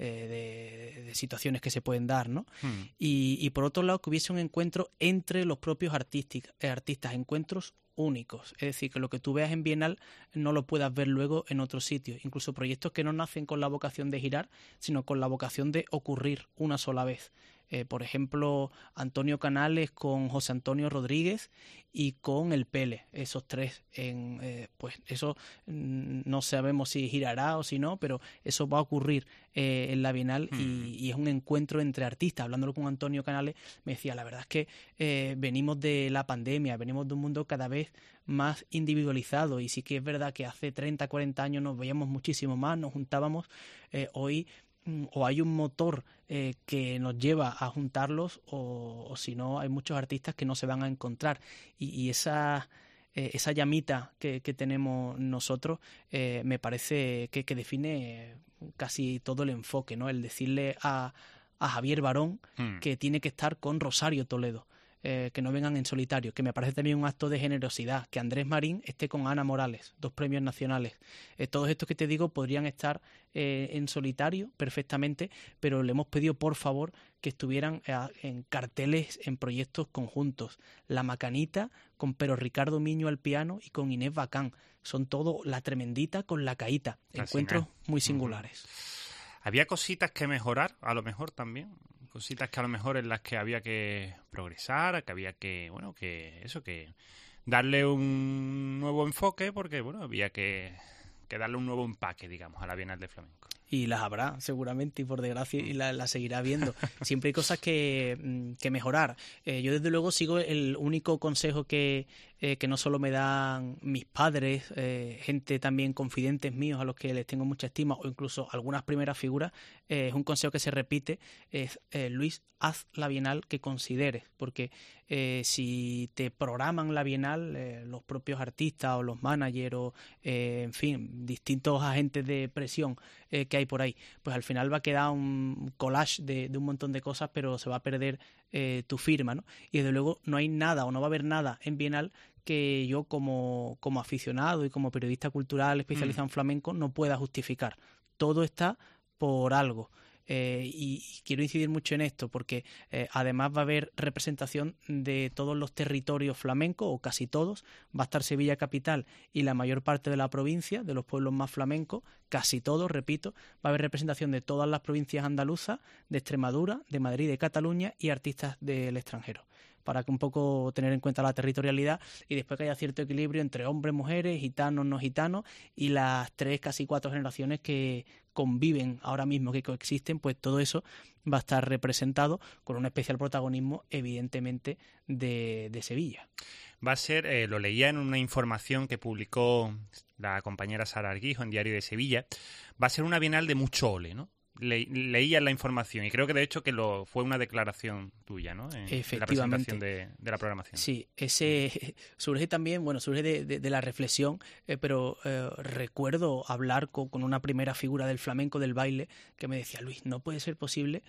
eh, de, de situaciones que se pueden dar, ¿no? Hmm. Y, y por otro lado, que hubiese un encuentro entre los propios artístic, eh, artistas, encuentros únicos, es decir, que lo que tú veas en Bienal no lo puedas ver luego en otros sitios, incluso proyectos que no nacen con la vocación de girar, sino con la vocación de ocurrir una sola vez. Eh, por ejemplo, Antonio Canales con José Antonio Rodríguez y con el Pele, esos tres. En, eh, pues eso mm, no sabemos si girará o si no, pero eso va a ocurrir eh, en la Bienal mm. y, y es un encuentro entre artistas. Hablándolo con Antonio Canales, me decía, la verdad es que eh, venimos de la pandemia, venimos de un mundo cada vez más individualizado, y sí que es verdad que hace treinta, cuarenta años nos veíamos muchísimo más, nos juntábamos, eh, hoy o hay un motor eh, que nos lleva a juntarlos, o, o si no, hay muchos artistas que no se van a encontrar, y, y esa eh, esa llamita que, que tenemos nosotros eh, me parece que, que define casi todo el enfoque, ¿no? El decirle a, a Javier Barón mm. que tiene que estar con Rosario Toledo, Eh, que no vengan en solitario, que me parece también un acto de generosidad, que Andrés Marín esté con Ana Morales, dos premios nacionales. Eh, todos estos que te digo podrían estar eh, en solitario perfectamente, pero le hemos pedido por favor que estuvieran eh, en carteles, en proyectos conjuntos. La Macanita con Pero Ricardo Miño al piano y con Inés Bacán. Son todo La Tremendita con La Caíta. Encuentros muy singulares. Uh-huh. ¿Había cositas que mejorar, a lo mejor también? Cositas que a lo mejor en las que había que progresar, que había que, bueno, que eso, que darle un nuevo enfoque, porque, bueno, había que, que darle un nuevo empaque, digamos, a la Bienal de Flamenco. Y las habrá, seguramente, y por desgracia, y las la seguirá viendo. Siempre hay cosas que, que mejorar. Eh, yo, desde luego, sigo el único consejo que, eh, que no solo me dan mis padres, eh, gente también confidentes míos a los que les tengo mucha estima, o incluso algunas primeras figuras, eh, es un consejo que se repite, es, eh, Luis, haz la Bienal que consideres, porque eh, si te programan la Bienal, eh, los propios artistas o los managers, o, eh, en fin, distintos agentes de presión eh, que hay por ahí, pues al final va a quedar un collage de, de un montón de cosas, pero se va a perder eh, tu firma, ¿no? Y desde luego no hay nada, o no va a haber nada en Bienal que yo como, como aficionado y como periodista cultural especializado mm. en flamenco no pueda justificar. Todo está por algo. Eh, y, y quiero incidir mucho en esto porque eh, además va a haber representación de todos los territorios flamencos, o casi todos. Va a estar Sevilla capital y la mayor parte de la provincia, de los pueblos más flamencos, casi todos, repito. Va a haber representación de todas las provincias andaluzas, de Extremadura, de Madrid, de Cataluña, y artistas del extranjero, para que un poco tener en cuenta la territorialidad, y después que haya cierto equilibrio entre hombres, mujeres, gitanos, no gitanos, y las tres, casi cuatro generaciones que conviven ahora mismo, que coexisten, pues todo eso va a estar representado con un especial protagonismo, evidentemente, de, de Sevilla. Va a ser, eh, lo leía en una información que publicó la compañera Sara Arguijo en Diario de Sevilla, va a ser una bienal de mucho ole, ¿no? Le, leía la información, y creo que de hecho que lo fue una declaración tuya, ¿no? En, en la presentación de, de la programación. Sí, ese surge también, bueno, surge de, de, de la reflexión, eh, pero eh, recuerdo hablar con, con una primera figura del flamenco, del baile, que me decía, Luis, no puede ser posible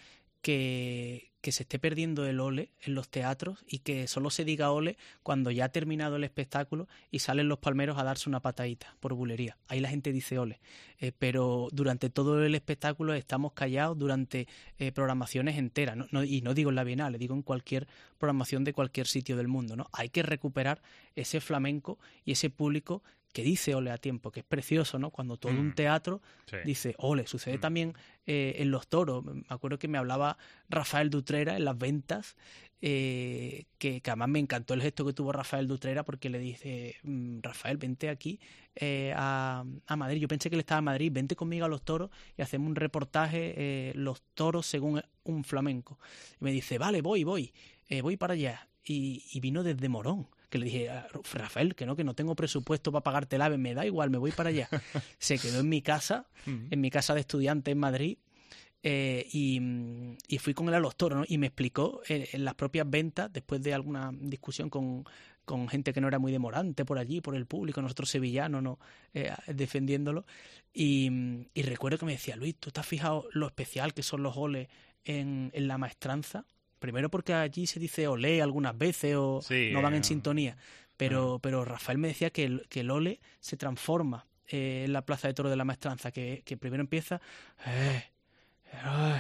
que, que se esté perdiendo el ole en los teatros y que solo se diga ole cuando ya ha terminado el espectáculo y salen los palmeros a darse una patadita por bulería. Ahí la gente dice ole. Eh, pero durante todo el espectáculo estamos callados durante eh, programaciones enteras. ¿no? No, y no digo en la Bienal, digo en cualquier programación de cualquier sitio del mundo, ¿no? Hay que recuperar ese flamenco y ese público que dice ole a tiempo, que es precioso, ¿no? Cuando todo mm. un teatro sí. dice ole. Sucede mm. también eh, en los toros. Me acuerdo que me hablaba Rafael Dutrera en las ventas, eh, que, que además me encantó el gesto que tuvo Rafael Dutrera, porque le dice, Rafael, vente aquí eh, a, a Madrid. Yo pensé que él estaba en Madrid, vente conmigo a los toros y hacemos un reportaje, eh, los toros según un flamenco. Y me dice, vale, voy, voy, eh, voy para allá. Y, y vino desde Morón, que le dije, Rafael, que no, que no tengo presupuesto para pagarte el AVE, me da igual, me voy para allá. Se quedó en mi casa, en mi casa de estudiante en Madrid, eh, y, y fui con él a los toros, ¿no? Y me explicó en, en las propias ventas, después de alguna discusión con, con gente que no era muy demorante por allí, por el público, nosotros sevillanos, ¿no? eh, defendiéndolo, y, y recuerdo que me decía, Luis, ¿tú te has fijado lo especial que son los oles en, en la maestranza? Primero porque allí se dice olé algunas veces o sí, no van en eh, sintonía, pero, eh. pero Rafael me decía que el, que el ole se transforma eh, en la plaza de toros de la maestranza, que, que primero empieza eh, eh,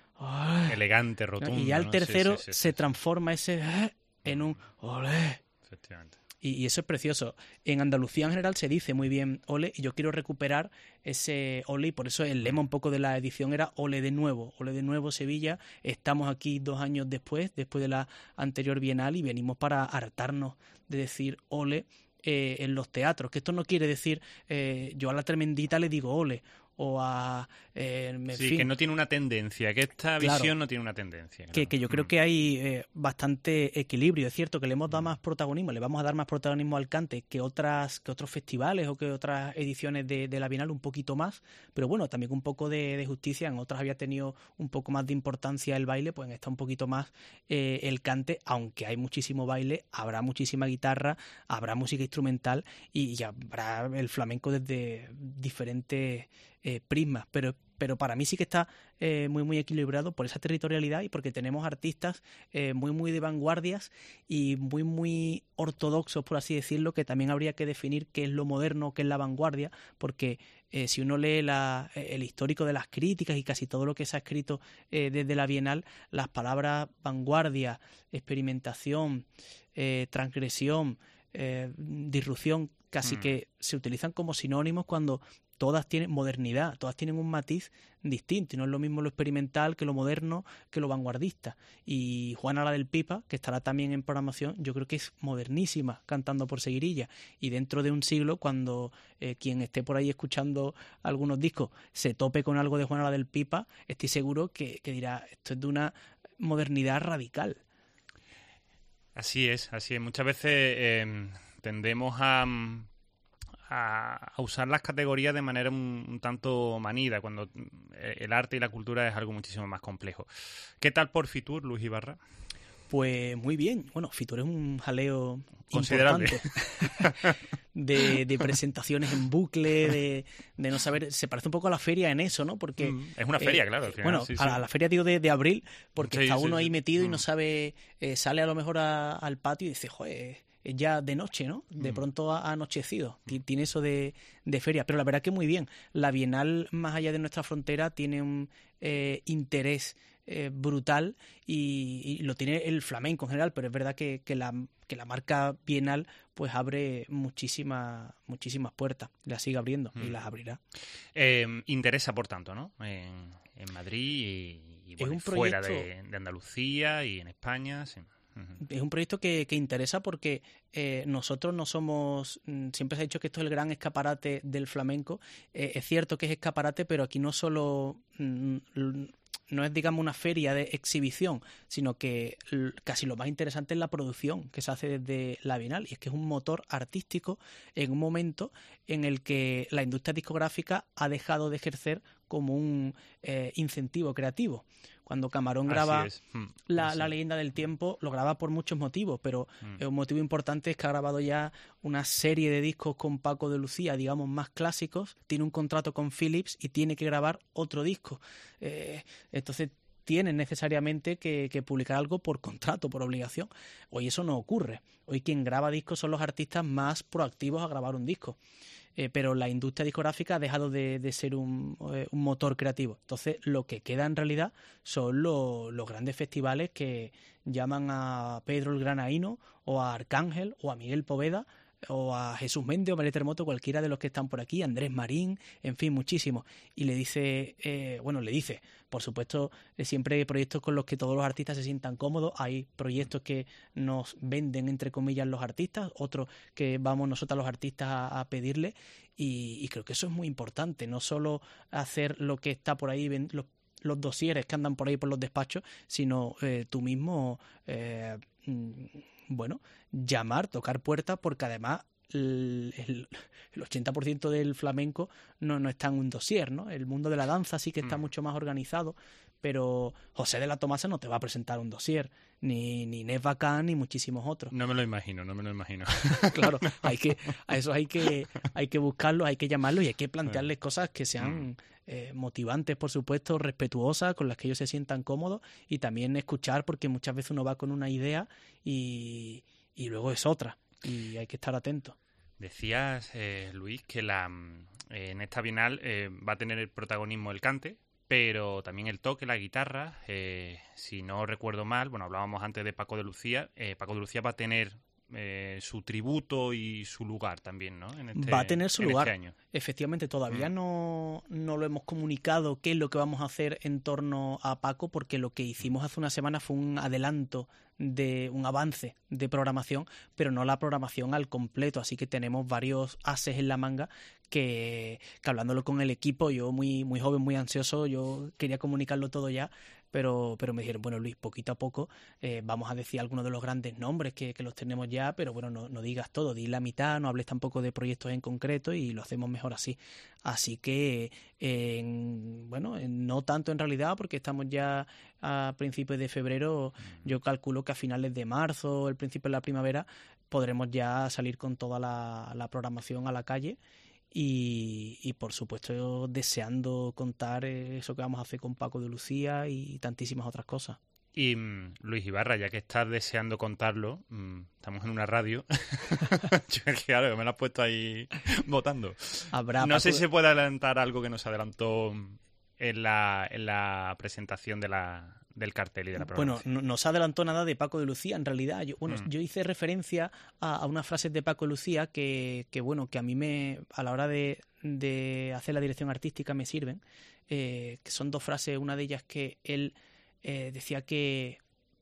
eh, elegante, rotundo, y ya al ¿no? tercero sí, sí, sí, se sí. transforma ese eh, en un olé. Efectivamente. Y, y eso es precioso. En Andalucía en general se dice muy bien ole, y yo quiero recuperar ese ole, y por eso el lema un poco de la edición era ole de nuevo, ole de nuevo Sevilla. Estamos aquí dos años después, después de la anterior Bienal, y venimos para hartarnos de decir ole eh, en los teatros. Que esto no quiere decir, eh, yo a la Tremendita le digo ole, o a... Eh, en Sí, fin, que no tiene una tendencia, que esta Claro. visión no tiene una tendencia. que, claro. que yo creo Mm. que hay eh, bastante equilibrio. Es cierto que le hemos dado más protagonismo, le vamos a dar más protagonismo al cante que otras que otros festivales o que otras ediciones de, de la Bienal, un poquito más, pero bueno, también un poco de, de justicia. En otras había tenido un poco más de importancia el baile, pues en esta un poquito más eh, el cante, aunque hay muchísimo baile, habrá muchísima guitarra, habrá música instrumental y, y habrá el flamenco desde diferentes eh, prismas, pero pero para mí sí que está eh, muy muy equilibrado por esa territorialidad y porque tenemos artistas eh, muy muy de vanguardias y muy muy ortodoxos, por así decirlo, que también habría que definir qué es lo moderno, qué es la vanguardia, porque eh, si uno lee la, el histórico de las críticas y casi todo lo que se ha escrito eh, desde la Bienal, las palabras vanguardia, experimentación, eh, transgresión, eh, disrupción, casi Mm. que se utilizan como sinónimos cuando todas tienen modernidad, todas tienen un matiz distinto, y no es lo mismo lo experimental que lo moderno, que lo vanguardista. Y Juana la del Pipa, que estará también en programación, yo creo que es modernísima cantando por Seguirilla, y dentro de un siglo, cuando eh, quien esté por ahí escuchando algunos discos se tope con algo de Juana la del Pipa, estoy seguro que, que dirá, esto es de una modernidad radical. Así es, así es. Muchas veces eh, tendemos a... A, a usar las categorías de manera un, un tanto manida, cuando el arte y la cultura es algo muchísimo más complejo. ¿Qué tal por Fitur, Luis Ibarra? Pues muy bien. Bueno, Fitur es un jaleo considerable importante de, de presentaciones en bucle, de, de no saber... Se parece un poco a la feria en eso, ¿no? Porque Mm, es una feria, eh, claro, al final. Bueno, sí, a, sí. la, a la feria, digo, de, de abril, porque Sí, está sí, uno ahí sí. metido y Mm. no sabe... Eh, sale a lo mejor a- al patio y dice, joder... es ya de noche, ¿no? De Mm. pronto ha anochecido. T- Tiene eso de, de feria. Pero la verdad que muy bien. La Bienal, más allá de nuestra frontera, tiene un eh, interés eh, brutal y, y lo tiene el flamenco en general, pero es verdad que, que, la, que la marca Bienal pues abre muchísimas muchísimas puertas. Las sigue abriendo y Mm. las abrirá. Eh, interesa, por tanto, ¿no? En, en Madrid y, y, bueno, un fuera proyecto- de, de Andalucía y en España, sí. Ujú. Es un proyecto que, que interesa porque eh, nosotros no somos... mm, Siempre se ha dicho que esto es el gran escaparate del flamenco. Eh, es cierto que es escaparate, pero aquí no solo... mm, l- no es, digamos, una feria de exhibición, sino que l- casi lo más interesante es la producción que se hace desde la Bienal. Y es que es un motor artístico en un momento en el que la industria discográfica ha dejado de ejercer como un eh, incentivo creativo. Cuando Camarón Así graba es. Mm, la, así la es. leyenda del tiempo, lo graba por muchos motivos, pero Mm. eh, un motivo importante es que ha grabado ya una serie de discos con Paco de Lucía, digamos, más clásicos, tiene un contrato con Philips y tiene que grabar otro disco. Eh, entonces tienen necesariamente que, que publicar algo por contrato, por obligación. Hoy eso no ocurre. Hoy quien graba discos son los artistas más proactivos a grabar un disco. Eh, pero la industria discográfica ha dejado de, de ser un, eh, un motor creativo. Entonces, lo que queda en realidad son lo- los grandes festivales que llaman a Pedro el Granaíno, o a Arcángel, o a Miguel Poveda, o a Jesús Méndez o María Terremoto, cualquiera de los que están por aquí, Andrés Marín, en fin, muchísimos. Y le dice, eh, bueno, le dice, por supuesto, eh, siempre hay proyectos con los que todos los artistas se sientan cómodos. Hay proyectos que nos venden, entre comillas, los artistas, otros que vamos nosotros los artistas a, a pedirle. Y, y creo que eso es muy importante, no solo hacer lo que está por ahí, ven- los los dosieres que andan por ahí por los despachos, sino eh, tú mismo, eh, bueno, llamar, tocar puertas, porque además el, el, el ochenta por ciento del flamenco no, no está en un dossier, ¿no? El mundo de la danza sí que está mm. mucho más organizado, pero José de la Tomasa no te va a presentar un dossier, ni, ni Inés Bacán, ni muchísimos otros. No me lo imagino, no me lo imagino. Claro, hay que, a esos hay que, hay que buscarlos, hay que llamarlos y hay que plantearles cosas que sean eh, motivantes, por supuesto, respetuosas, con las que ellos se sientan cómodos, y también escuchar, porque muchas veces uno va con una idea y, y luego es otra, y hay que estar atentos. Decías, eh, Luis, que la eh, en esta Bienal eh, va a tener el protagonismo el cante, pero también el toque, la guitarra. Eh, si no recuerdo mal, bueno, hablábamos antes de Paco de Lucía, eh, Paco de Lucía va a tener eh, su tributo y su lugar también, ¿no? En este, va a tener su en lugar, este año. Efectivamente, todavía mm. no, no lo hemos comunicado qué es lo que vamos a hacer en torno a Paco, porque lo que hicimos hace una semana fue un adelanto, de un avance de programación, pero no la programación al completo, así que tenemos varios ases en la manga que, que hablándolo con el equipo, yo muy, muy joven, muy ansioso, yo quería comunicarlo todo ya, pero, pero me dijeron, bueno, Luis, poquito a poco eh, vamos a decir algunos de los grandes nombres que, que los tenemos ya, pero bueno, no, no digas todo, di la mitad, no hables tampoco de proyectos en concreto y lo hacemos mejor así. Así que, eh, en, bueno, en, no tanto en realidad, porque estamos ya a principios de febrero, yo calculo que a finales de marzo, el principio de la primavera, podremos ya salir con toda la, la programación a la calle. Y, y por supuesto deseando contar eso que vamos a hacer con Paco de Lucía y tantísimas otras cosas. Y um, Luis Ibarra, ya que estás deseando contarlo, um, estamos en una radio. Yo, claro, me lo has puesto ahí votando. Habrá no Paco... sé si se puede adelantar algo que nos adelantó en la, en la presentación de la... del cartel y de la programación. Bueno, no, no se adelantó nada de Paco de Lucía, en realidad. Yo, bueno, mm. yo hice referencia a, a unas frases de Paco de Lucía que, que, bueno, que a mí me, a la hora de, de hacer la dirección artística me sirven, eh, que son dos frases, una de ellas que él eh, decía que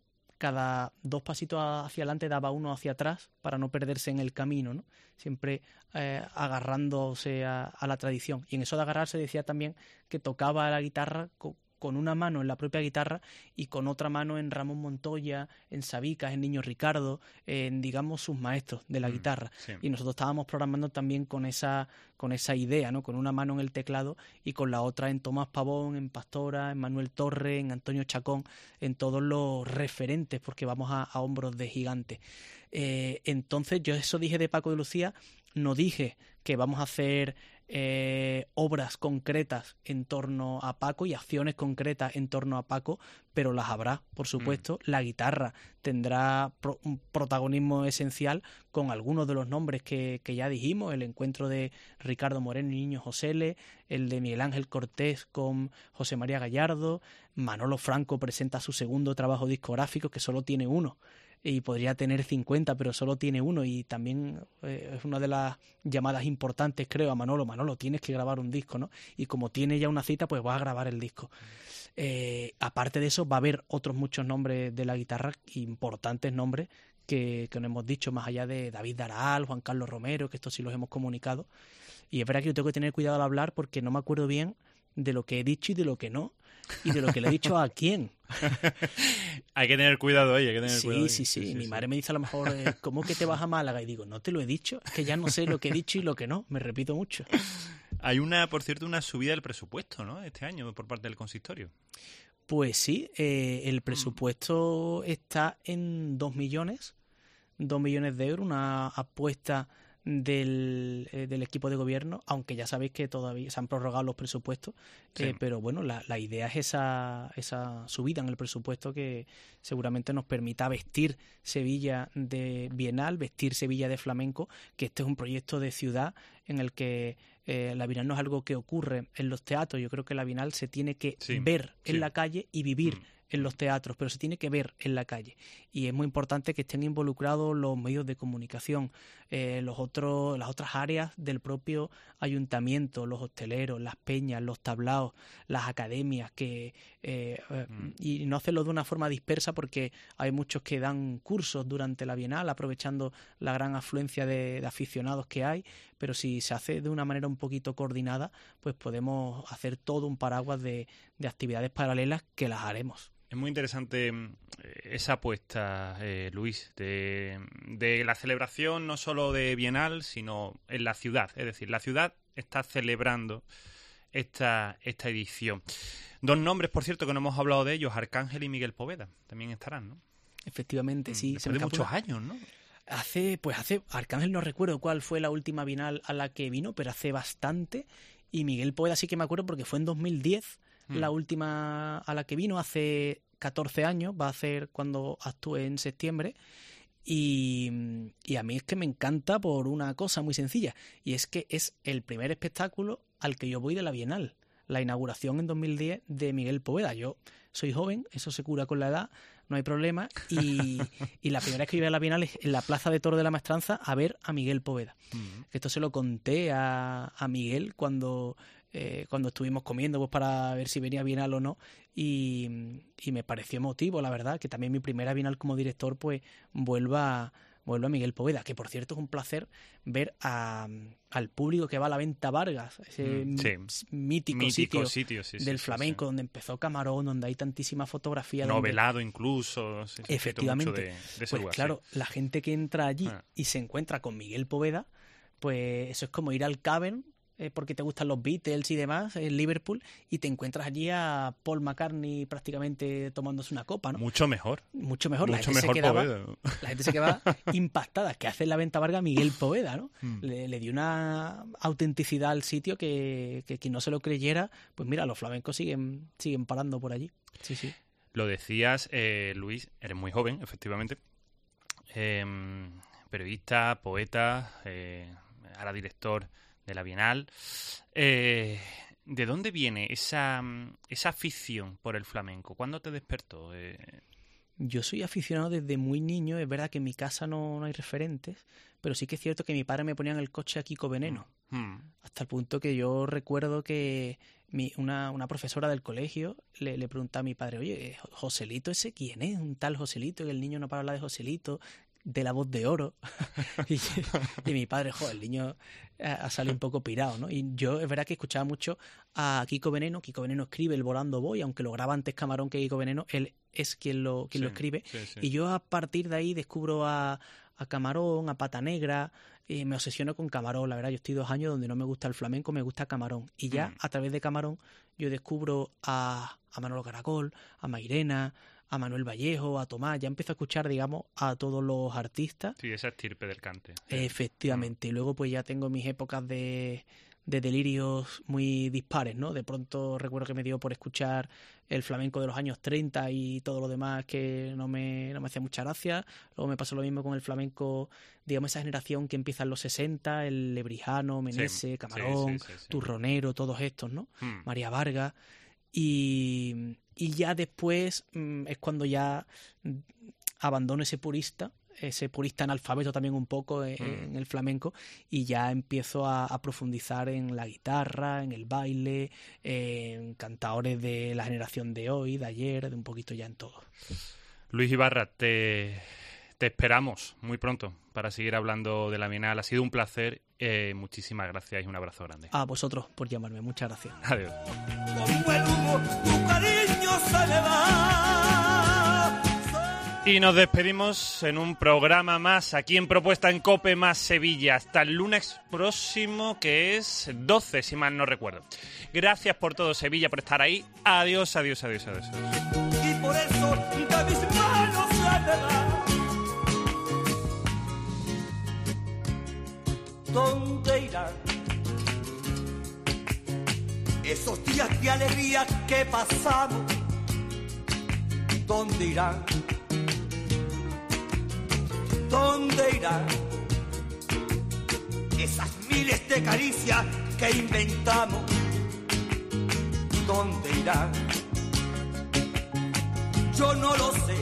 cada dos pasitos hacia adelante daba uno hacia atrás para no perderse en el camino, ¿no? Siempre eh, agarrándose a, a la tradición. Y en eso de agarrarse decía también que tocaba la guitarra con, con una mano en la propia guitarra y con otra mano en Ramón Montoya, en Sabicas, en Niño Ricardo, en, digamos, sus maestros de la mm, guitarra. Sí. Y nosotros estábamos programando también con esa con esa idea, ¿no? Con una mano en el teclado y con la otra en Tomás Pavón, en Pastora, en Manuel Torre, en Antonio Chacón, en todos los referentes, porque vamos a, a hombros de gigantes. Eh, entonces, yo eso dije de Paco de Lucía, no dije que vamos a hacer eh, obras concretas en torno a Paco y acciones concretas en torno a Paco, pero las habrá, por supuesto. Mm. La guitarra tendrá pro, un protagonismo esencial con algunos de los nombres que, que ya dijimos, el encuentro de Ricardo Moreno y Niño Josele, el de Miguel Ángel Cortés con José María Gallardo, Manolo Franco presenta su segundo trabajo discográfico, que solo tiene uno, y podría tener cincuenta, pero solo tiene uno, y también eh, es una de las llamadas importantes, creo, a Manolo. Manolo, tienes que grabar un disco, ¿no? Y como tiene ya una cita, pues va a grabar el disco. Eh, aparte de eso, va a haber otros muchos nombres de la guitarra, importantes nombres, que, que nos hemos dicho, más allá de David Daral, Juan Carlos Romero, que estos sí los hemos comunicado. Y es verdad que yo tengo que tener cuidado al hablar porque no me acuerdo bien de lo que he dicho y de lo que no, y de lo que le he dicho a quién. Hay que tener cuidado ahí, hay que tener sí, cuidado. Sí, sí, sí. Mi sí. madre me dice a lo mejor, eh, ¿cómo que te vas a Málaga? Y digo, no te lo he dicho, es que ya no sé lo que he dicho y lo que no, me repito mucho. Hay una, por cierto, una subida del presupuesto, ¿no? Este año por parte del consistorio. Pues sí, eh, el presupuesto mm. está en dos millones, dos millones de euros, una apuesta del, eh, del equipo de gobierno, aunque ya sabéis que todavía se han prorrogado los presupuestos, sí. eh, pero bueno, la, la idea es esa, esa subida en el presupuesto que seguramente nos permita vestir Sevilla de Bienal, vestir Sevilla de flamenco, que este es un proyecto de ciudad en el que eh, la Bienal no es algo que ocurre en los teatros. Yo creo que la Bienal se tiene que sí, ver en sí. la calle y vivir mm. en los teatros, pero se tiene que ver en la calle. Y es muy importante que estén involucrados los medios de comunicación, eh, los otros, las otras áreas del propio ayuntamiento, los hosteleros, las peñas, los tablaos, las academias, que eh, mm. y no hacerlo de una forma dispersa, porque hay muchos que dan cursos durante la Bienal, aprovechando la gran afluencia de, de aficionados que hay, pero si se hace de una manera un poquito coordinada, pues podemos hacer todo un paraguas de, de actividades paralelas, que las haremos. Es muy interesante esa apuesta, eh, Luis, de, de la celebración no solo de Bienal, sino en la ciudad. Es decir, la ciudad está celebrando esta, esta edición. Dos nombres, por cierto, que no hemos hablado de ellos, Arcángel y Miguel Poveda, también estarán, ¿no? Efectivamente, sí. Después de muchos años, ¿no? Hace, pues hace, Arcángel no recuerdo cuál fue la última Bienal a la que vino, pero hace bastante. Y Miguel Poveda sí que me acuerdo porque fue en dos mil diez mm. la última a la que vino, hace catorce años, va a ser cuando actúe en septiembre. Y, y a mí es que me encanta por una cosa muy sencilla, y es que es el primer espectáculo al que yo voy de la Bienal. La inauguración en dos mil diez de Miguel Poveda. Yo soy joven, eso se cura con la edad, no hay problema. Y, y la primera vez que yo iba a la Bienal es en la Plaza de Toro de la Maestranza a ver a Miguel Poveda. Uh-huh. Esto se lo conté a, a Miguel cuando, eh, cuando estuvimos comiendo, pues para ver si venía Bienal o no. Y, y me pareció emotivo, la verdad, que también mi primera Bienal como director pues vuelva... vuelvo a Miguel Poveda, que por cierto es un placer ver a, al público que va a la Venta Vargas, ese mm, sí. mítico, mítico sitio, sitio sí, del sí, flamenco, sí, sí. donde empezó Camarón, donde hay tantísima fotografía. Novelado donde... incluso. Sí, efectivamente. De, de ese pues lugar, claro, sí. la gente que entra allí ah. y se encuentra con Miguel Poveda, pues eso es como ir al Cavern, eh, porque te gustan los Beatles y demás, en Liverpool, y te encuentras allí a Paul McCartney prácticamente tomándose una copa, ¿no? Mucho mejor. Mucho mejor. Mucho la gente mejor se quedaba, Poveda. La gente se quedaba impactada. Que hace en la Venta Vargas Miguel Poveda, ¿no? Mm. Le, le dio una autenticidad al sitio que, que quien no se lo creyera, pues mira, los flamencos siguen, siguen parando por allí. Sí, sí. Lo decías, eh, Luis, eres muy joven, efectivamente. Eh, periodista, poeta, eh, ahora director de la Bienal. Eh, ¿De dónde viene esa, esa afición por el flamenco? ¿Cuándo te despertó? Eh... Yo soy aficionado desde muy niño. Es verdad que en mi casa no, no hay referentes, pero sí que es cierto que mi padre me ponía en el coche a Kiko Veneno. Mm. Hasta el punto que yo recuerdo que mi, una, una profesora del colegio le, le preguntaba a mi padre, oye, ¿Joselito ese quién es? Un tal Joselito, y el niño no para hablar de Joselito, de La Voz de Oro. y, y mi padre, joder, el niño ha salido un poco pirado, ¿no? Y yo es verdad que escuchaba mucho a Kiko Veneno. Kiko Veneno escribe El Volando Voy, aunque lo graba antes Camarón que Kiko Veneno, él es quien lo, quien sí, lo escribe. Sí, sí. Y yo a partir de ahí descubro a, a Camarón, a Pata Negra, y me obsesiono con Camarón. La verdad, yo estoy dos años donde no me gusta el flamenco, me gusta Camarón. Y ya mm. a través de Camarón yo descubro a, a Manolo Caracol, a Mairena, a Manuel Vallejo, a Tomás. Ya empiezo a escuchar, digamos, a todos los artistas. Sí, esa estirpe del cante. Efectivamente. Mm. Y luego pues ya tengo mis épocas de, de delirios muy dispares, ¿no? De pronto recuerdo que me dio por escuchar el flamenco de los años treinta y todo lo demás que no me, no me hacía mucha gracia. Luego me pasó lo mismo con el flamenco, digamos, esa generación que empieza en los sesenta, el Lebrijano, Menese, sí, Camarón, sí, sí, sí, sí. Turronero, todos estos, ¿no? Mm. María Vargas. Y, y ya después mmm, es cuando ya abandono ese purista, ese purista analfabeto también un poco en, mm. en el flamenco, y ya empiezo a, a profundizar en la guitarra, en el baile, en cantadores de la generación de hoy, de ayer, de un poquito ya en todo. Luis Ibarra, te, te esperamos muy pronto para seguir hablando de la Bienal. Ha sido un placer. Eh, muchísimas gracias y un abrazo grande. A vosotros por llamarme. Muchas gracias. Adiós. Como el humo, tu cariño se me va. Y nos despedimos en un programa más aquí en Propuesta en COPE más Sevilla. Hasta el lunes próximo, que es doce, si mal no recuerdo. Gracias por todo, Sevilla, por estar ahí. Adiós, adiós, adiós, adiós. Y por eso de mis manos se me va. ¿Dónde irán esos días de alegría que pasamos? ¿Dónde irán? ¿Dónde irán esas miles de caricias que inventamos? ¿Dónde irán yo no lo sé.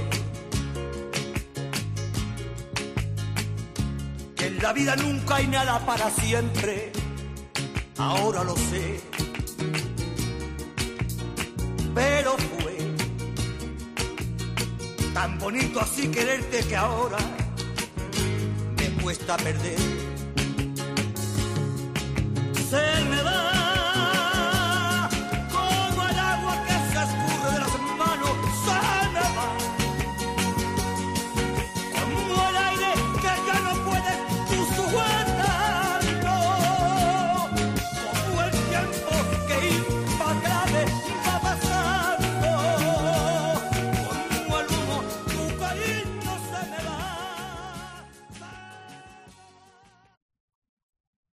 Que en la vida nunca hay nada para siempre, ahora lo sé. Pero fue tan bonito así quererte que ahora me cuesta perder. Se me va